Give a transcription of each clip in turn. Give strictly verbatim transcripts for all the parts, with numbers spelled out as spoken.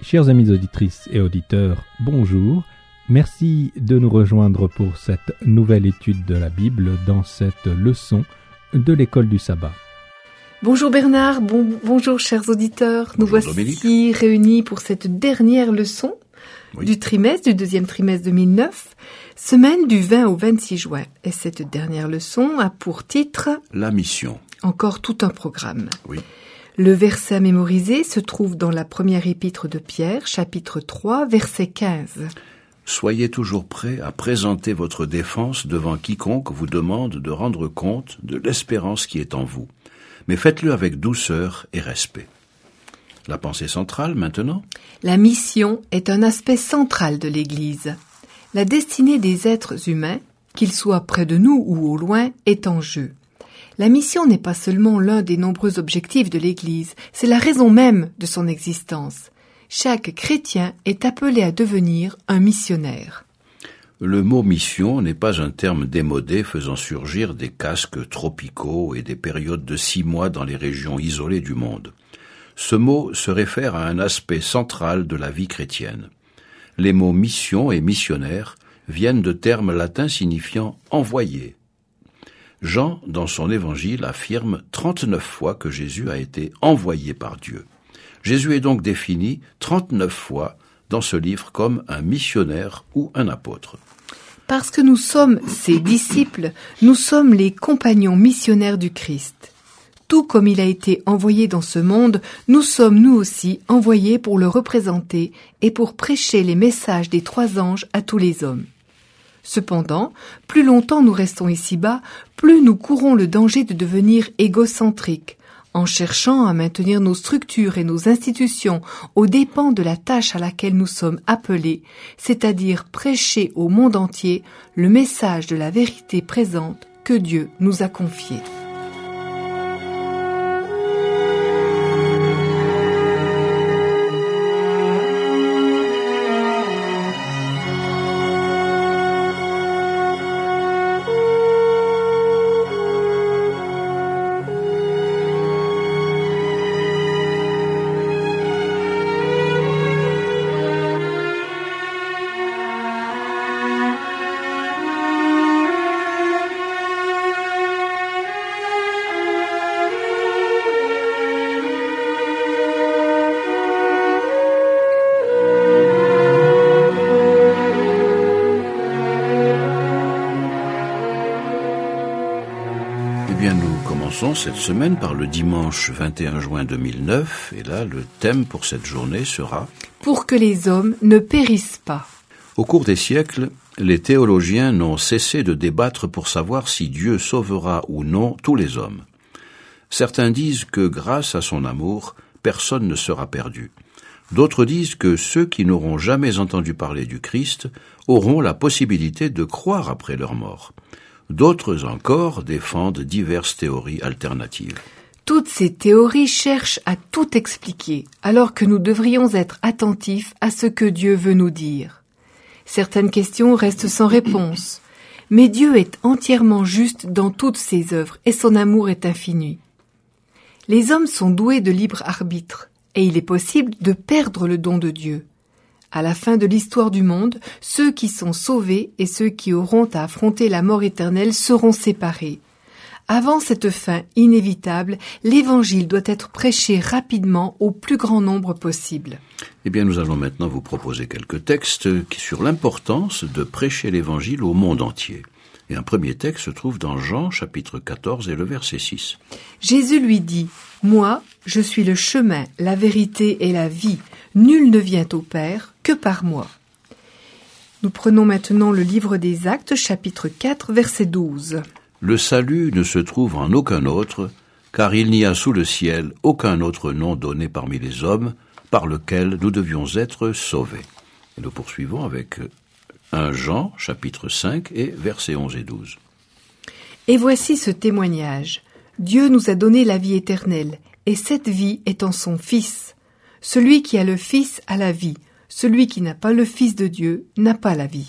Chers amis auditrices et auditeurs, bonjour. Merci de nous rejoindre pour cette nouvelle étude de la Bible dans cette leçon de l'école du sabbat. Bonjour Bernard, bon, bonjour chers auditeurs. Nous Bonjour voici Dominique. réunis pour cette dernière leçon Oui. du trimestre, du deuxième trimestre deux mille neuf, semaine du vingt au vingt-six juin. Et cette dernière leçon a pour titre La mission. encore tout un programme. Oui. Le verset à mémoriser se trouve dans la première épître de Pierre, chapitre trois, verset quinze. Soyez toujours prêts à présenter votre défense devant quiconque vous demande de rendre compte de l'espérance qui est en vous. Mais faites-le avec douceur et respect. La pensée centrale, maintenant ? La mission est un aspect central de l'Église. La destinée des êtres humains, qu'ils soient près de nous ou au loin, est en jeu. La mission n'est pas seulement l'un des nombreux objectifs de l'Église, c'est la raison même de son existence. Chaque chrétien est appelé à devenir un missionnaire. Le mot mission n'est pas un terme démodé faisant surgir des casques tropicaux et des périodes de six mois dans les régions isolées du monde. Ce mot se réfère à un aspect central de la vie chrétienne. Les mots mission et missionnaire viennent de termes latins signifiant envoyé. Jean, dans son évangile, affirme trente-neuf fois que Jésus a été envoyé par Dieu. Jésus est donc défini trente-neuf fois dans ce livre comme un missionnaire ou un apôtre. Parce que nous sommes ses disciples, nous sommes les compagnons missionnaires du Christ. Tout comme il a été envoyé dans ce monde, nous sommes nous aussi envoyés pour le représenter et pour prêcher les messages des trois anges à tous les hommes. Cependant, plus longtemps nous restons ici-bas, plus nous courons le danger de devenir égocentriques, en cherchant à maintenir nos structures et nos institutions aux dépens de la tâche à laquelle nous sommes appelés, c'est-à-dire prêcher au monde entier le message de la vérité présente que Dieu nous a confiée. Eh bien, nous commençons cette semaine par le dimanche vingt et un juin deux mille neuf, et là, le thème pour cette journée sera « Pour que les hommes ne périssent pas ». Au cours des siècles, les théologiens n'ont cessé de débattre pour savoir si Dieu sauvera ou non tous les hommes. Certains disent que grâce à son amour, personne ne sera perdu. D'autres disent que ceux qui n'auront jamais entendu parler du Christ auront la possibilité de croire après leur mort. D'autres encore défendent diverses théories alternatives. Toutes ces théories cherchent à tout expliquer, alors que nous devrions être attentifs à ce que Dieu veut nous dire. Certaines questions restent sans réponse, mais Dieu est entièrement juste dans toutes ses œuvres et son amour est infini. Les hommes sont doués de libre arbitre, et il est possible de perdre le don de Dieu. À la fin de l'histoire du monde, ceux qui sont sauvés et ceux qui auront à affronter la mort éternelle seront séparés. Avant cette fin inévitable, l'Évangile doit être prêché rapidement au plus grand nombre possible. Eh bien, nous allons maintenant vous proposer quelques textes sur l'importance de prêcher l'Évangile au monde entier. Et un premier texte se trouve dans Jean, chapitre quatorze et le verset six. Jésus lui dit « Moi, je suis le chemin, la vérité et la vie. Nul ne vient au Père que par moi. » Nous prenons maintenant le livre des Actes, chapitre quatre, verset douze. « Le salut ne se trouve en aucun autre, car il n'y a sous le ciel aucun autre nom donné parmi les hommes par lequel nous devions être sauvés. » Et nous poursuivons avec premier Jean, chapitre cinq et versets onze et douze. « Et voici ce témoignage. Dieu nous a donné la vie éternelle, et cette vie est en son Fils. Celui qui a le Fils a la vie. Celui qui n'a pas le Fils de Dieu n'a pas la vie. »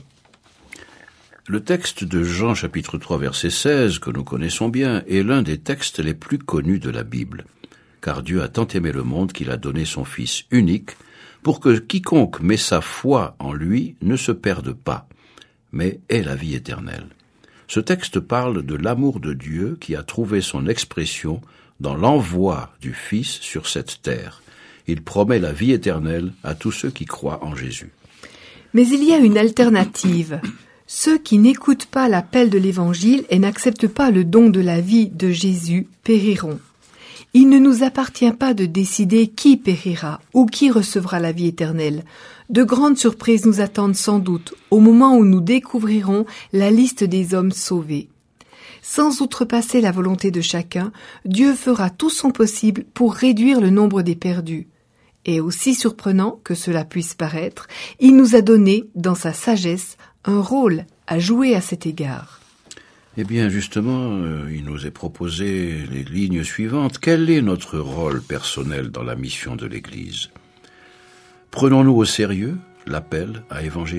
Le texte de Jean chapitre trois verset seize, que nous connaissons bien, est l'un des textes les plus connus de la Bible. Car Dieu a tant aimé le monde qu'il a donné son Fils unique, pour que quiconque met sa foi en lui ne se perde pas, mais ait la vie éternelle. Ce texte parle de l'amour de Dieu qui a trouvé son expression dans l'envoi du Fils sur cette terre. Il promet la vie éternelle à tous ceux qui croient en Jésus. Mais il y a une alternative. Ceux qui n'écoutent pas l'appel de l'Évangile et n'acceptent pas le don de la vie de Jésus périront. Il ne nous appartient pas de décider qui périra ou qui recevra la vie éternelle. De grandes surprises nous attendent sans doute au moment où nous découvrirons la liste des hommes sauvés. Sans outrepasser la volonté de chacun, Dieu fera tout son possible pour réduire le nombre des perdus. Et aussi surprenant que cela puisse paraître, il nous a donné, dans sa sagesse, un rôle à jouer à cet égard. Eh bien, justement, euh, il nous est proposé les lignes suivantes. Quel est notre rôle personnel dans la mission de l'Église ? Prenons-nous au sérieux l'appel à évangéliser ?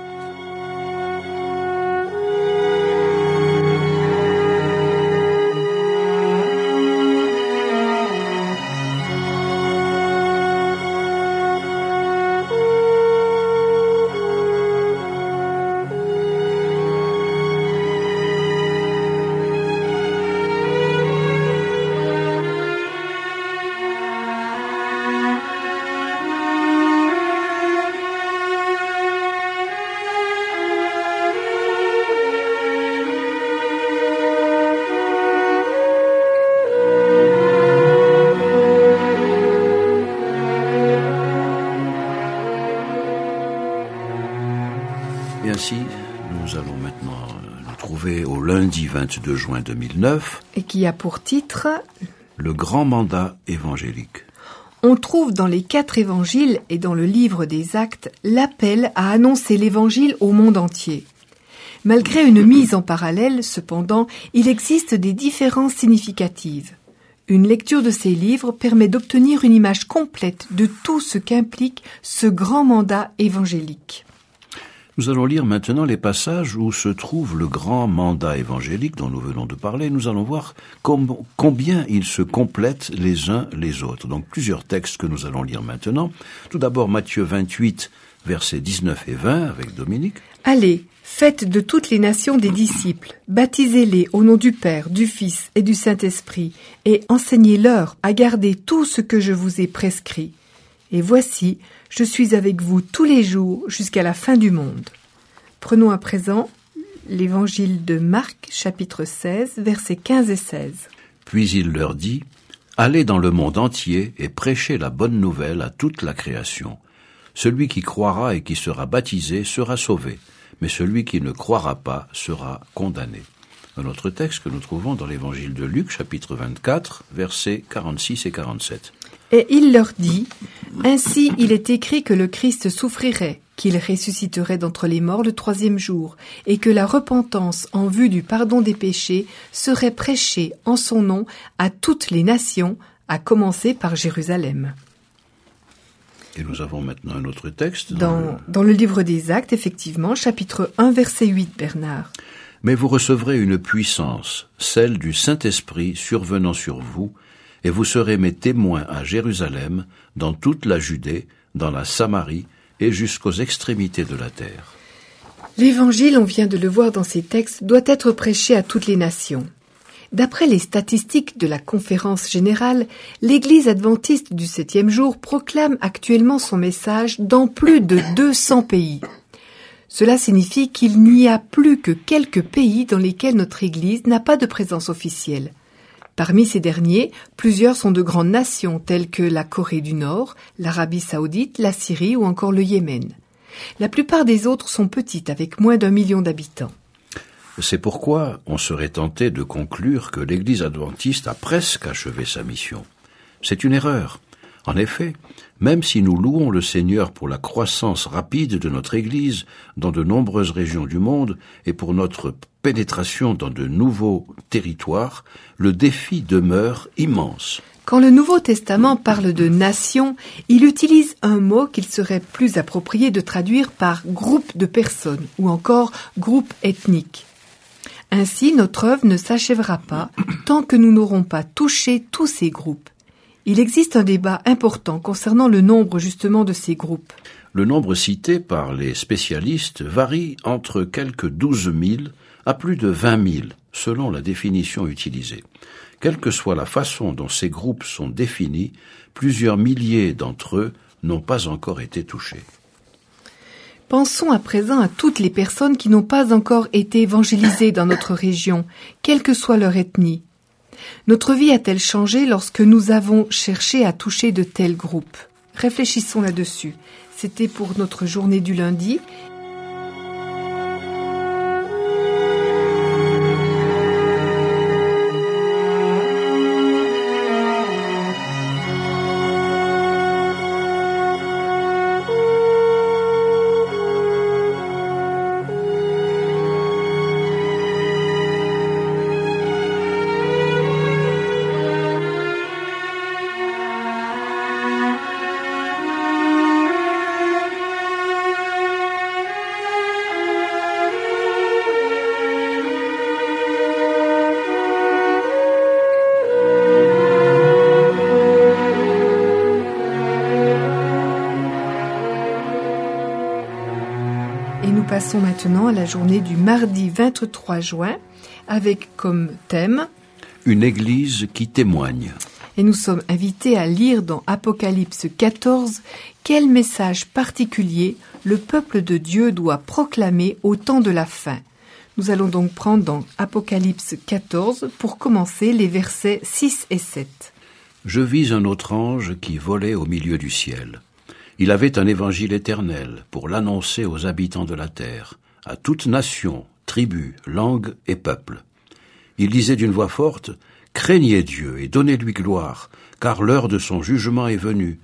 Et ainsi, nous allons maintenant nous trouver au lundi vingt-deux juin deux mille neuf. Et qui a pour titre « Le grand mandat évangélique ». On trouve dans les quatre évangiles et dans le livre des Actes l'appel à annoncer l'évangile au monde entier. Malgré une mise en parallèle, cependant, il existe des différences significatives. Une lecture de ces livres permet d'obtenir une image complète de tout ce qu'implique ce grand mandat évangélique. Nous allons lire maintenant les passages où se trouve le grand mandat évangélique dont nous venons de parler. Nous allons voir com- combien ils se complètent les uns les autres. Donc plusieurs textes que nous allons lire maintenant. Tout d'abord Matthieu vingt-huit, versets dix-neuf et vingt avec Dominique. Allez, faites de toutes les nations des disciples, baptisez-les au nom du Père, du Fils et du Saint-Esprit, et enseignez-leur à garder tout ce que je vous ai prescrit. Et voici, je suis avec vous tous les jours jusqu'à la fin du monde. Prenons à présent l'évangile de Marc, chapitre seize, versets quinze et seize. Puis il leur dit, « Allez dans le monde entier et prêchez la bonne nouvelle à toute la création. Celui qui croira et qui sera baptisé sera sauvé, mais celui qui ne croira pas sera condamné. » Un autre texte que nous trouvons dans l'évangile de Luc, chapitre vingt-quatre, versets quarante-six et quarante-sept. Et il leur dit, « Ainsi il est écrit que le Christ souffrirait, qu'il ressusciterait d'entre les morts le troisième jour, et que la repentance en vue du pardon des péchés serait prêchée en son nom à toutes les nations, à commencer par Jérusalem. » Et nous avons maintenant un autre texte. Dans, dans, le... dans le livre des Actes, effectivement, chapitre un, verset huit, Bernard. « Mais vous recevrez une puissance, celle du Saint-Esprit survenant sur vous, et vous serez mes témoins à Jérusalem, dans toute la Judée, dans la Samarie et jusqu'aux extrémités de la terre. » L'évangile, on vient de le voir dans ces textes, doit être prêché à toutes les nations. D'après les statistiques de la Conférence générale, l'Église adventiste du septième jour proclame actuellement son message dans plus de deux cents pays. Cela signifie qu'il n'y a plus que quelques pays dans lesquels notre Église n'a pas de présence officielle. Parmi ces derniers, plusieurs sont de grandes nations telles que la Corée du Nord, l'Arabie saoudite, la Syrie ou encore le Yémen. La plupart des autres sont petites, avec moins d'un million d'habitants. C'est pourquoi on serait tenté de conclure que l'Église adventiste a presque achevé sa mission. C'est une erreur. En effet, même si nous louons le Seigneur pour la croissance rapide de notre Église dans de nombreuses régions du monde et pour notre pénétration dans de nouveaux territoires, le défi demeure immense. Quand le Nouveau Testament parle de nation, il utilise un mot qu'il serait plus approprié de traduire par groupe de personnes ou encore groupe ethnique. Ainsi, notre œuvre ne s'achèvera pas tant que nous n'aurons pas touché tous ces groupes. Il existe un débat important concernant le nombre justement de ces groupes. Le nombre cité par les spécialistes varie entre quelques douze mille à plus de vingt mille, selon la définition utilisée. Quelle que soit la façon dont ces groupes sont définis, plusieurs milliers d'entre eux n'ont pas encore été touchés. Pensons à présent à toutes les personnes qui n'ont pas encore été évangélisées dans notre région, quelle que soit leur ethnie. Notre vie a-t-elle changé lorsque nous avons cherché à toucher de tels groupes ? Réfléchissons là-dessus. C'était pour notre journée du lundi. Et nous passons maintenant à la journée du mardi vingt-trois juin avec comme thème Une église qui témoigne. Et nous sommes invités à lire dans Apocalypse quatorze quel message particulier le peuple de Dieu doit proclamer au temps de la fin. Nous allons donc prendre dans Apocalypse quatorze pour commencer les versets six et sept. Je vis un autre ange qui volait au milieu du ciel. Il avait un évangile éternel pour l'annoncer aux habitants de la terre, à toute nation, tribu, langue et peuple. Il disait d'une voix forte, « Craignez Dieu et donnez-lui gloire, car l'heure de son jugement est venue.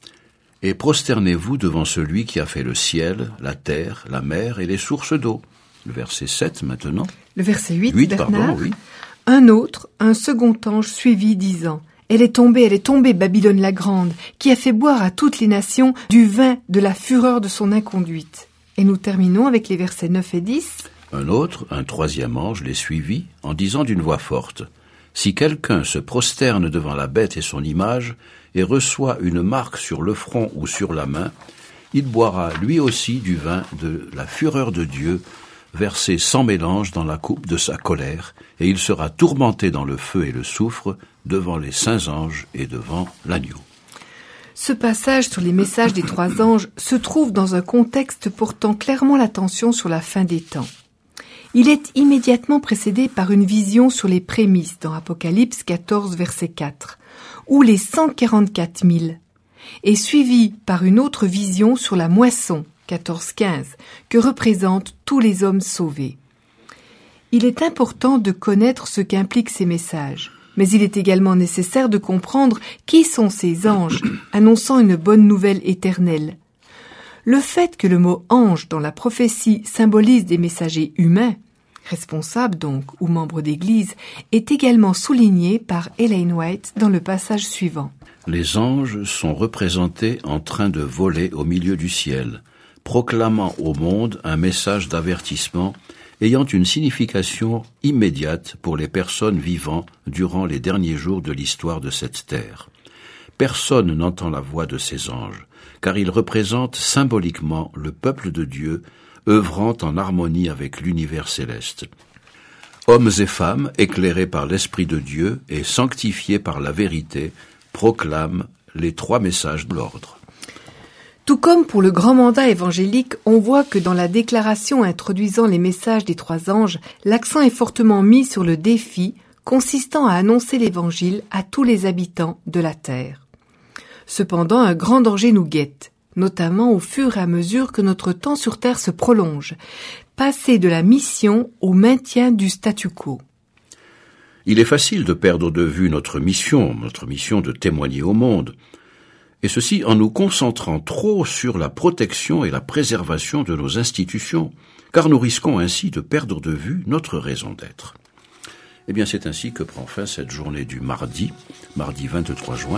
Et prosternez-vous devant celui qui a fait le ciel, la terre, la mer et les sources d'eau. » Le verset sept maintenant. Le verset huit, huit Bernard. pardon, oui. Un autre, un second ange suivit, disant « Elle est tombée, elle est tombée, Babylone la grande, qui a fait boire à toutes les nations du vin de la fureur de son inconduite. » Et nous terminons avec les versets neuf et dix. Un autre, un troisième ange, les suivit en disant d'une voix forte, « Si quelqu'un se prosterne devant la bête et son image, et reçoit une marque sur le front ou sur la main, il boira lui aussi du vin de la fureur de Dieu, versé sans mélange dans la coupe de sa colère, et il sera tourmenté dans le feu et le soufre, devant les saints anges et devant l'agneau. » Ce passage sur les messages des trois anges se trouve dans un contexte portant clairement l'attention sur la fin des temps. Il est immédiatement précédé par une vision sur les prémices dans Apocalypse quatorze, verset quatre, ou les cent quarante-quatre mille, et suivi par une autre vision sur la moisson, quatorze quinze, que représentent tous les hommes sauvés. Il est important de connaître ce qu'impliquent ces messages, mais il est également nécessaire de comprendre qui sont ces anges annonçant une bonne nouvelle éternelle. Le fait que le mot « ange » dans la prophétie symbolise des messagers humains, responsables donc ou membres d'Église, est également souligné par Ellen White dans le passage suivant. Les anges sont représentés en train de voler au milieu du ciel, proclamant au monde un message d'avertissement ayant une signification immédiate pour les personnes vivant durant les derniers jours de l'histoire de cette terre. Personne n'entend la voix de ces anges, car ils représentent symboliquement le peuple de Dieu, œuvrant en harmonie avec l'univers céleste. Hommes et femmes, éclairés par l'Esprit de Dieu et sanctifiés par la vérité, proclament les trois messages de l'ordre. Tout comme pour le grand mandat évangélique, on voit que dans la déclaration introduisant les messages des trois anges, l'accent est fortement mis sur le défi consistant à annoncer l'évangile à tous les habitants de la terre. Cependant, un grand danger nous guette, notamment au fur et à mesure que notre temps sur terre se prolonge, passer de la mission au maintien du statu quo. Il est facile de perdre de vue notre mission, notre mission de témoigner au monde, et ceci en nous concentrant trop sur la protection et la préservation de nos institutions, car nous risquons ainsi de perdre de vue notre raison d'être. Eh bien, c'est ainsi que prend fin cette journée du mardi, mardi vingt-trois juin.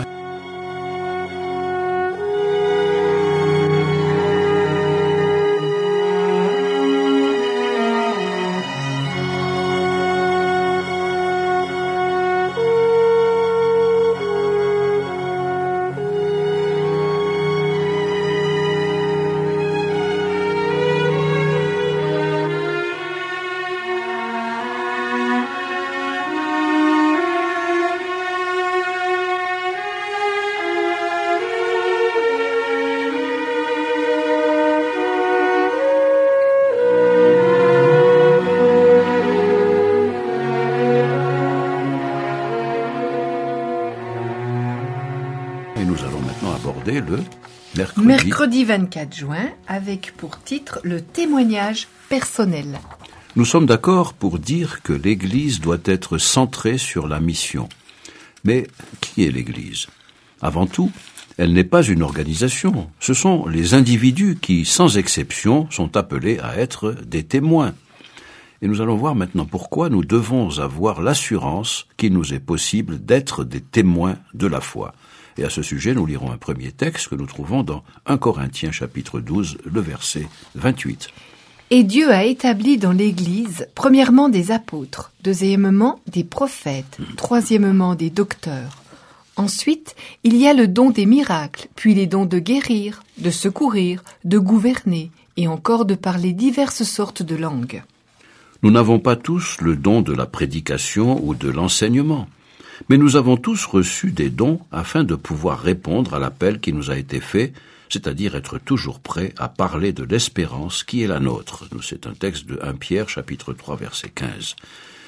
Mercredi. Mercredi vingt-quatre juin, avec pour titre le témoignage personnel. Nous sommes d'accord pour dire que l'Église doit être centrée sur la mission. Mais qui est l'Église ? Avant tout, elle n'est pas une organisation. Ce sont les individus qui, sans exception, sont appelés à être des témoins. Et nous allons voir maintenant pourquoi nous devons avoir l'assurance qu'il nous est possible d'être des témoins de la foi. Et à ce sujet, nous lirons un premier texte que nous trouvons dans un Corinthiens chapitre douze, le verset vingt-huit. Et Dieu a établi dans l'Église, premièrement des apôtres, deuxièmement des prophètes, troisièmement des docteurs. Ensuite, il y a le don des miracles, puis les dons de guérir, de secourir, de gouverner, et encore de parler diverses sortes de langues. Nous n'avons pas tous le don de la prédication ou de l'enseignement, mais nous avons tous reçu des dons afin de pouvoir répondre à l'appel qui nous a été fait, c'est-à-dire être toujours prêts à parler de l'espérance qui est la nôtre. C'est un texte de premier Pierre, chapitre trois, verset quinze.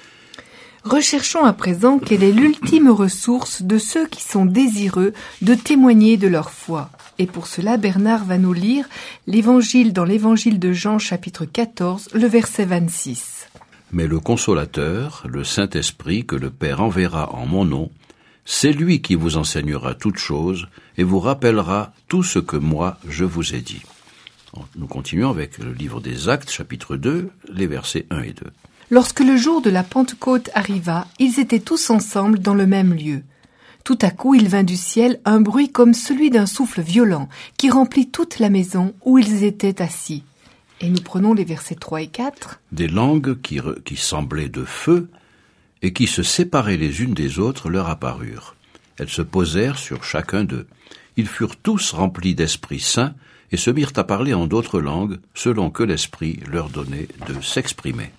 Recherchons à présent quelle est l'ultime ressource de ceux qui sont désireux de témoigner de leur foi. Et pour cela, Bernard va nous lire l'évangile dans l'évangile de Jean, chapitre quatorze, le verset vingt-six. Mais le Consolateur, le Saint-Esprit que le Père enverra en mon nom, c'est lui qui vous enseignera toutes choses et vous rappellera tout ce que moi je vous ai dit. Nous continuons avec le livre des Actes, chapitre deux, les versets un et deux. Lorsque le jour de la Pentecôte arriva, ils étaient tous ensemble dans le même lieu. Tout à coup, il vint du ciel un bruit comme celui d'un souffle violent qui remplit toute la maison où ils étaient assis. Et nous prenons les versets trois et quatre. Des langues qui, re, qui semblaient de feu et qui se séparaient les unes des autres leur apparurent. Elles se posèrent sur chacun d'eux. Ils furent tous remplis d'Esprit Saint et se mirent à parler en d'autres langues selon que l'Esprit leur donnait de s'exprimer.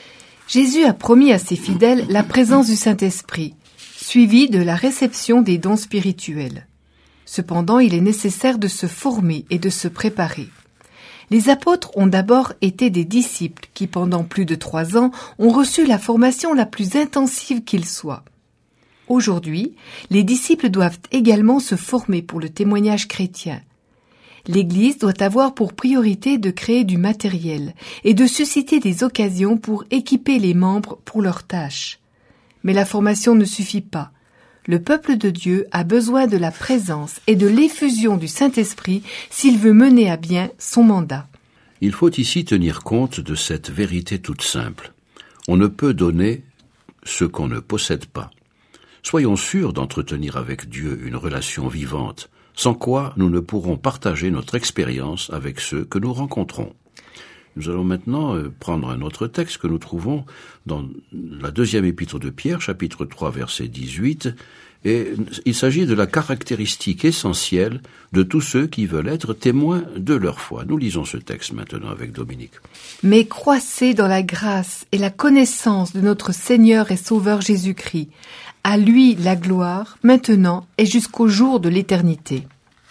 Jésus a promis à ses fidèles la présence du Saint-Esprit, suivie de la réception des dons spirituels. Cependant, il est nécessaire de se former et de se préparer. Les apôtres ont d'abord été des disciples qui, pendant plus de trois ans, ont reçu la formation la plus intensive qu'il soit. Aujourd'hui, les disciples doivent également se former pour le témoignage chrétien. L'Église doit avoir pour priorité de créer du matériel et de susciter des occasions pour équiper les membres pour leurs tâches. Mais la formation ne suffit pas. Le peuple de Dieu a besoin de la présence et de l'effusion du Saint-Esprit s'il veut mener à bien son mandat. Il faut ici tenir compte de cette vérité toute simple. On ne peut donner ce qu'on ne possède pas. Soyons sûrs d'entretenir avec Dieu une relation vivante, sans quoi nous ne pourrons partager notre expérience avec ceux que nous rencontrons. Nous allons maintenant prendre un autre texte que nous trouvons dans la deuxième épître de Pierre, chapitre trois, verset dix-huit, et il s'agit de la caractéristique essentielle de tous ceux qui veulent être témoins de leur foi. Nous lisons ce texte maintenant avec Dominique. « Mais croissez dans la grâce et la connaissance de notre Seigneur et Sauveur Jésus-Christ. À lui la gloire, maintenant et jusqu'au jour de l'éternité. »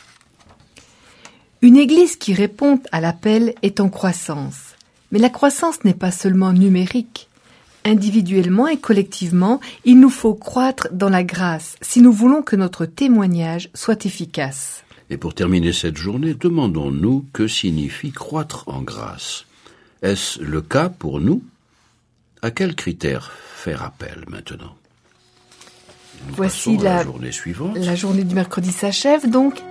Une église qui répond à l'appel est en croissance. Mais la croissance n'est pas seulement numérique. Individuellement et collectivement, il nous faut croître dans la grâce si nous voulons que notre témoignage soit efficace. Et pour terminer cette journée, demandons-nous que signifie croître en grâce. Est-ce le cas pour nous ? À quels critères faire appel maintenant ? Nous Voici la, la journée suivante. La journée du mercredi s'achève donc.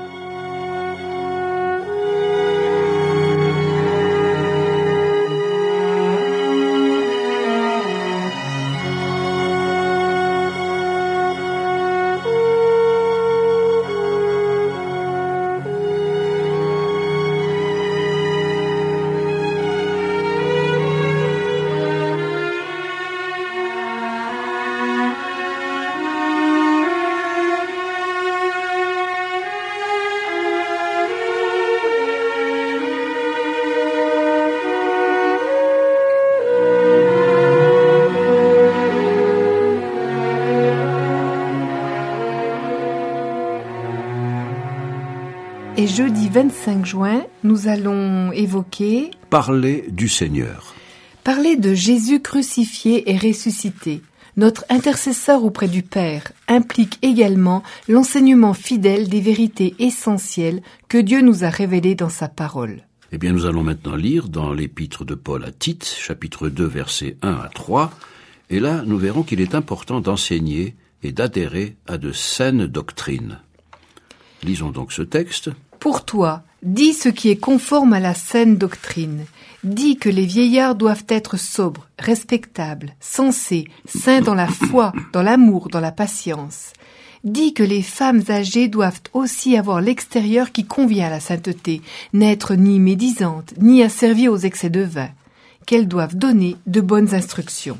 Et jeudi vingt-cinq juin, nous allons évoquer... Parler du Seigneur. Parler de Jésus crucifié et ressuscité, Notre intercesseur auprès du Père implique également l'enseignement fidèle des vérités essentielles que Dieu nous a révélées dans sa parole. Eh bien, nous allons maintenant lire dans l'épître de Paul à Tite, chapitre deux, versets un à trois, et là, nous verrons qu'il est important d'enseigner et d'adhérer à de saines doctrines. Lisons donc ce texte. Pour toi, dis ce qui est conforme à la saine doctrine. Dis que les vieillards doivent être sobres, respectables, sensés, saints dans la foi, dans l'amour, dans la patience. Dis que les femmes âgées doivent aussi avoir l'extérieur qui convient à la sainteté, n'être ni médisantes, ni asservies aux excès de vin, qu'elles doivent donner de bonnes instructions.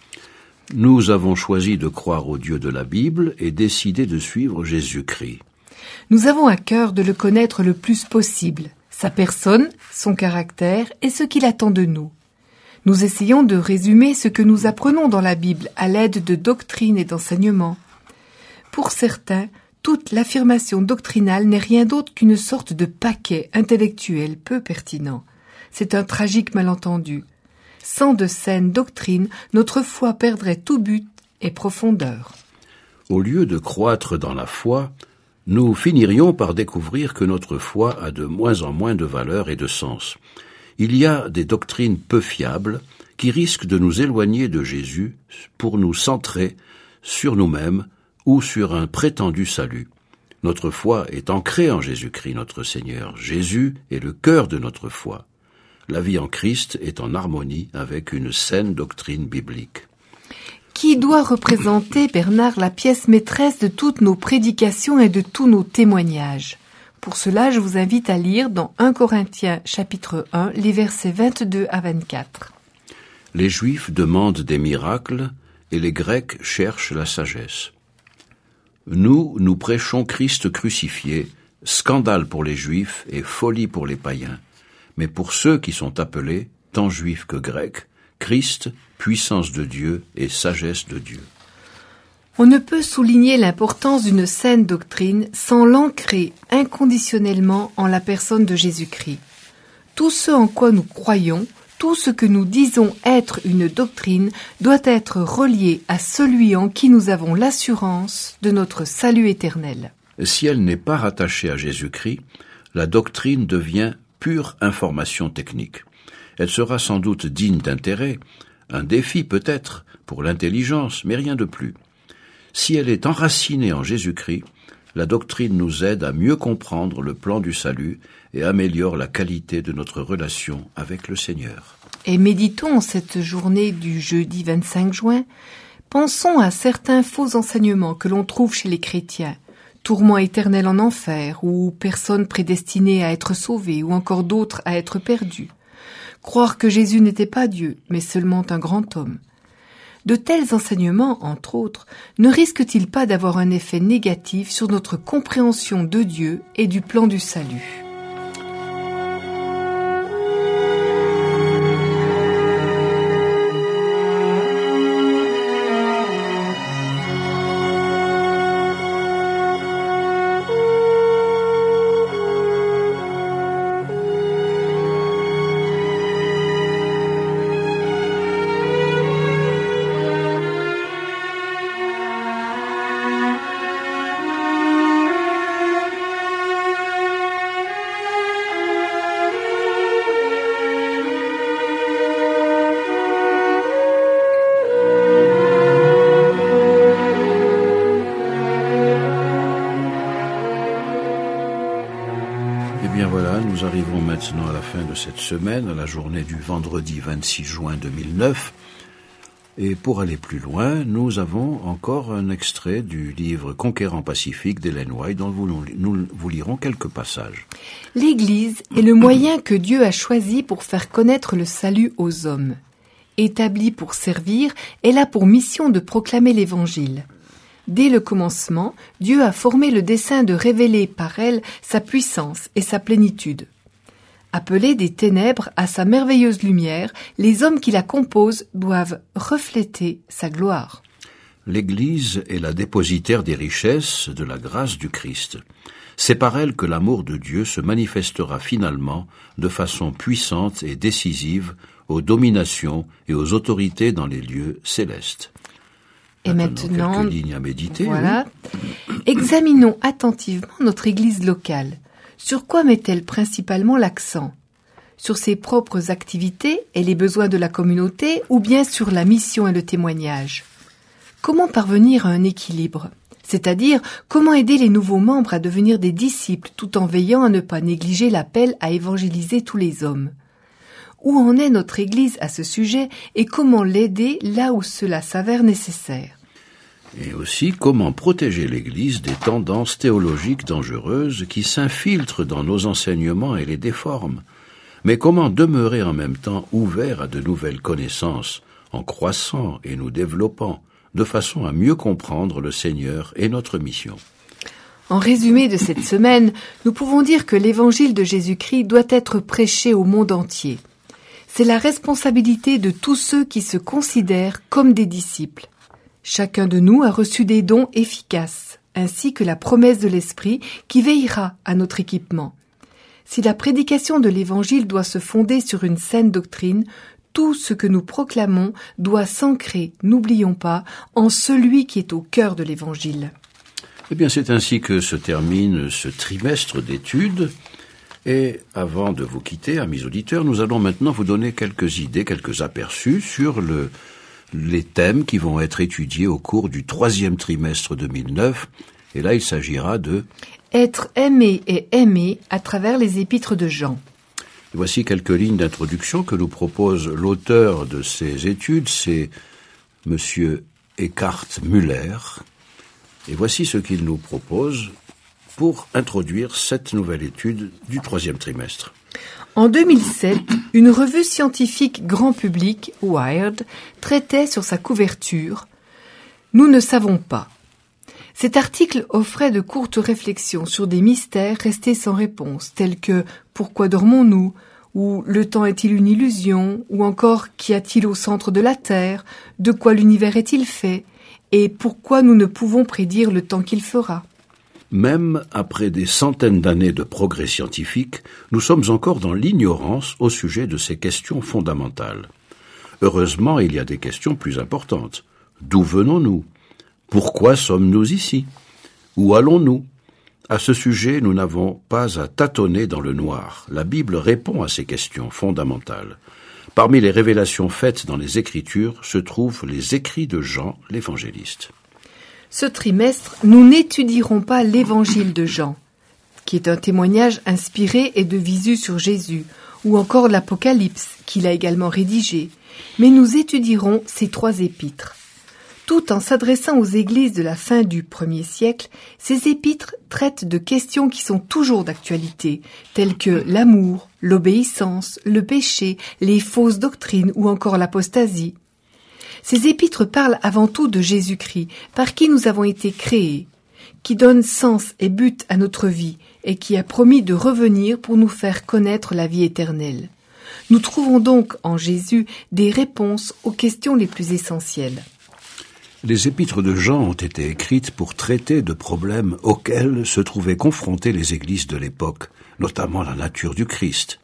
Nous avons choisi de croire au Dieu de la Bible et décidé de suivre Jésus-Christ. Nous avons à cœur de le connaître le plus possible, sa personne, son caractère et ce qu'il attend de nous. Nous essayons de résumer ce que nous apprenons dans la Bible à l'aide de doctrines et d'enseignements. Pour certains, toute l'affirmation doctrinale n'est rien d'autre qu'une sorte de paquet intellectuel peu pertinent. C'est un tragique malentendu. Sans de saines doctrines, notre foi perdrait tout but et profondeur. Au lieu de croître dans la foi, nous finirions par découvrir que notre foi a de moins en moins de valeur et de sens. Il y a des doctrines peu fiables qui risquent de nous éloigner de Jésus pour nous centrer sur nous-mêmes ou sur un prétendu salut. Notre foi est ancrée en Jésus-Christ, notre Seigneur. Jésus est le cœur de notre foi. La vie en Christ est en harmonie avec une saine doctrine biblique. Qui doit représenter, Bernard, la pièce maîtresse de toutes nos prédications et de tous nos témoignages? Pour cela, je vous invite à lire dans un Corinthiens chapitre un, les versets vingt-deux à vingt-quatre. Les Juifs demandent des miracles et les Grecs cherchent la sagesse. Nous, nous prêchons Christ crucifié, scandale pour les Juifs et folie pour les païens. Mais pour ceux qui sont appelés, tant Juifs que Grecs, Christ, puissance de Dieu et sagesse de Dieu. On ne peut souligner l'importance d'une saine doctrine sans l'ancrer inconditionnellement en la personne de Jésus-Christ. Tout ce en quoi nous croyons, tout ce que nous disons être une doctrine doit être relié à celui en qui nous avons l'assurance de notre salut éternel. Si elle n'est pas rattachée à Jésus-Christ, la doctrine devient pure information technique. Elle sera sans doute digne d'intérêt, un défi peut-être pour l'intelligence, mais rien de plus. Si elle est enracinée en Jésus-Christ, la doctrine nous aide à mieux comprendre le plan du salut et améliore la qualité de notre relation avec le Seigneur. Et méditons cette journée du jeudi vingt-cinq juin. Pensons à certains faux enseignements que l'on trouve chez les chrétiens. Tourment éternel en enfer, ou personnes prédestinées à être sauvées, ou encore d'autres à être perdues. Croire que Jésus n'était pas Dieu, mais seulement un grand homme. De tels enseignements, entre autres, ne risquent-ils pas d'avoir un effet négatif sur notre compréhension de Dieu et du plan du salut ? Nous arrivons maintenant à la fin de cette semaine, à la journée du vendredi vingt-six juin deux mille neuf. Et pour aller plus loin, nous avons encore un extrait du livre Conquérant Pacifique d'Ellen White, dont nous vous lirons quelques passages. L'Église est le moyen que Dieu a choisi pour faire connaître le salut aux hommes. Établie pour servir, elle a pour mission de proclamer l'Évangile. Dès le commencement, Dieu a formé le dessein de révéler par elle sa puissance et sa plénitude. Appelés des ténèbres à sa merveilleuse lumière, les hommes qui la composent doivent refléter sa gloire. L'Église est la dépositaire des richesses de la grâce du Christ. C'est par elle que l'amour de Dieu se manifestera finalement de façon puissante et décisive aux dominations et aux autorités dans les lieux célestes. Et maintenant, quelques lignes à méditer. Voilà. Oui. Examinons attentivement notre Église locale. Sur quoi met-elle principalement l'accent ? Sur ses propres activités et les besoins de la communauté, ou bien sur la mission et le témoignage ? Comment parvenir à un équilibre ? C'est-à-dire, comment aider les nouveaux membres à devenir des disciples tout en veillant à ne pas négliger l'appel à évangéliser tous les hommes ? Où en est notre Église à ce sujet et comment l'aider là où cela s'avère nécessaire ? Et aussi, comment protéger l'Église des tendances théologiques dangereuses qui s'infiltrent dans nos enseignements et les déforment ? Mais comment demeurer en même temps ouvert à de nouvelles connaissances, en croissant et nous développant, de façon à mieux comprendre le Seigneur et notre mission ? En résumé de cette semaine, nous pouvons dire que l'évangile de Jésus-Christ doit être prêché au monde entier. C'est la responsabilité de tous ceux qui se considèrent comme des disciples. Chacun de nous a reçu des dons efficaces, ainsi que la promesse de l'Esprit qui veillera à notre équipement. Si la prédication de l'Évangile doit se fonder sur une saine doctrine, tout ce que nous proclamons doit s'ancrer, n'oublions pas, en celui qui est au cœur de l'Évangile. Eh bien, c'est ainsi que se termine ce trimestre d'études. Et avant de vous quitter, amis auditeurs, nous allons maintenant vous donner quelques idées, quelques aperçus sur le, les thèmes qui vont être étudiés au cours du troisième trimestre deux mille neuf. Et là, il s'agira de être aimé et aimé à travers les épîtres de Jean. Voici quelques lignes d'introduction que nous propose l'auteur de ces études, c'est Monsieur Eckhart Müller. Et voici ce qu'il nous propose pour introduire cette nouvelle étude du troisième trimestre. En deux mille sept, une revue scientifique grand public, Wired, traitait sur sa couverture « Nous ne savons pas ». Cet article offrait de courtes réflexions sur des mystères restés sans réponse, tels que « Pourquoi dormons-nous ?» ou « Le temps est-il une illusion ?» ou encore « Qu'y a-t-il au centre de la Terre ?» « De quoi l'univers est-il fait ?» et « Pourquoi nous ne pouvons prédire le temps qu'il fera ?» Même après des centaines d'années de progrès scientifiques, nous sommes encore dans l'ignorance au sujet de ces questions fondamentales. Heureusement, il y a des questions plus importantes. D'où venons-nous ? Pourquoi sommes-nous ici ? Où allons-nous ? À ce sujet, nous n'avons pas à tâtonner dans le noir. La Bible répond à ces questions fondamentales. Parmi les révélations faites dans les Écritures se trouvent les écrits de Jean, l'évangéliste. Ce trimestre, nous n'étudierons pas l'évangile de Jean, qui est un témoignage inspiré et de visu sur Jésus, ou encore l'Apocalypse, qu'il a également rédigé, mais nous étudierons ces trois épîtres. Tout en s'adressant aux églises de la fin du premier siècle, ces épîtres traitent de questions qui sont toujours d'actualité, telles que l'amour, l'obéissance, le péché, les fausses doctrines ou encore l'apostasie. Ces épîtres parlent avant tout de Jésus-Christ, par qui nous avons été créés, qui donne sens et but à notre vie et qui a promis de revenir pour nous faire connaître la vie éternelle. Nous trouvons donc en Jésus des réponses aux questions les plus essentielles. Les épîtres de Jean ont été écrites pour traiter de problèmes auxquels se trouvaient confrontées les églises de l'époque, notamment la nature du Christ.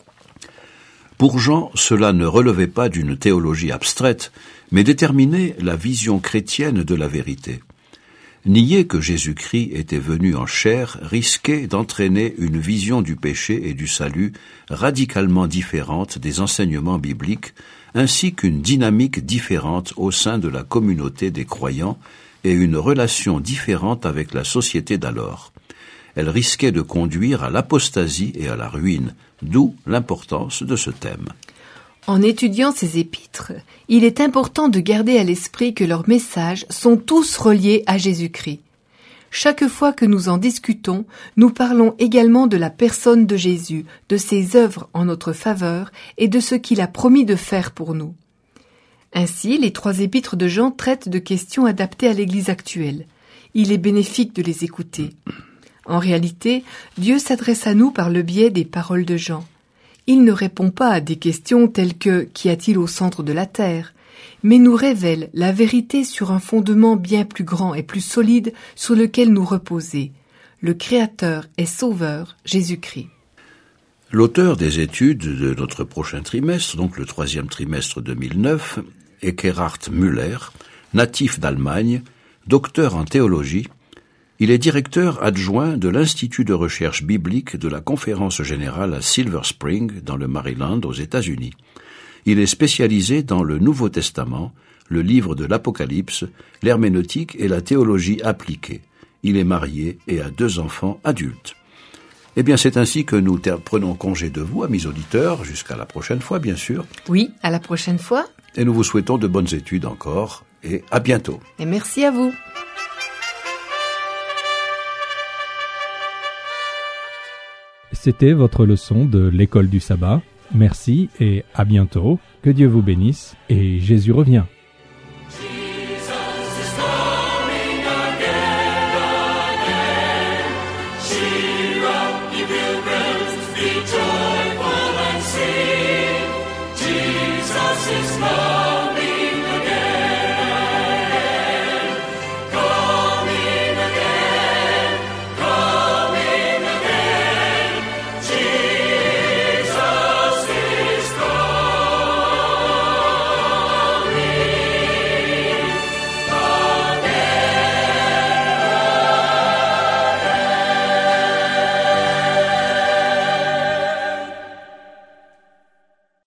Pour Jean, cela ne relevait pas d'une théologie abstraite, mais déterminait la vision chrétienne de la vérité. Nier que Jésus-Christ était venu en chair risquait d'entraîner une vision du péché et du salut radicalement différente des enseignements bibliques, ainsi qu'une dynamique différente au sein de la communauté des croyants et une relation différente avec la société d'alors. Elle risquait de conduire à l'apostasie et à la ruine, d'où l'importance de ce thème. En étudiant ces épîtres, il est important de garder à l'esprit que leurs messages sont tous reliés à Jésus-Christ. Chaque fois que nous en discutons, nous parlons également de la personne de Jésus, de ses œuvres en notre faveur et de ce qu'il a promis de faire pour nous. Ainsi, les trois épîtres de Jean traitent de questions adaptées à l'Église actuelle. Il est bénéfique de les écouter. En réalité, Dieu s'adresse à nous par le biais des paroles de Jean. Il ne répond pas à des questions telles que « Qu'y a-t-il au centre de la terre ?», mais nous révèle la vérité sur un fondement bien plus grand et plus solide sur lequel nous reposer. Le Créateur et Sauveur, Jésus-Christ. L'auteur des études de notre prochain trimestre, donc le troisième trimestre deux mille neuf, Eckhart Müller, natif d'Allemagne, docteur en théologie. Il est directeur adjoint de l'Institut de recherche biblique de la Conférence générale à Silver Spring, dans le Maryland, aux États-Unis. Il est spécialisé dans le Nouveau Testament, le livre de l'Apocalypse, l'herméneutique et la théologie appliquée. Il est marié et a deux enfants adultes. Eh bien, c'est ainsi que nous ter- prenons congé de vous, amis auditeurs, jusqu'à la prochaine fois, bien sûr. Oui, à la prochaine fois. Et nous vous souhaitons de bonnes études encore, et à bientôt. Et merci à vous. C'était votre leçon de l'école du sabbat. Merci et à bientôt. Que Dieu vous bénisse et Jésus revient.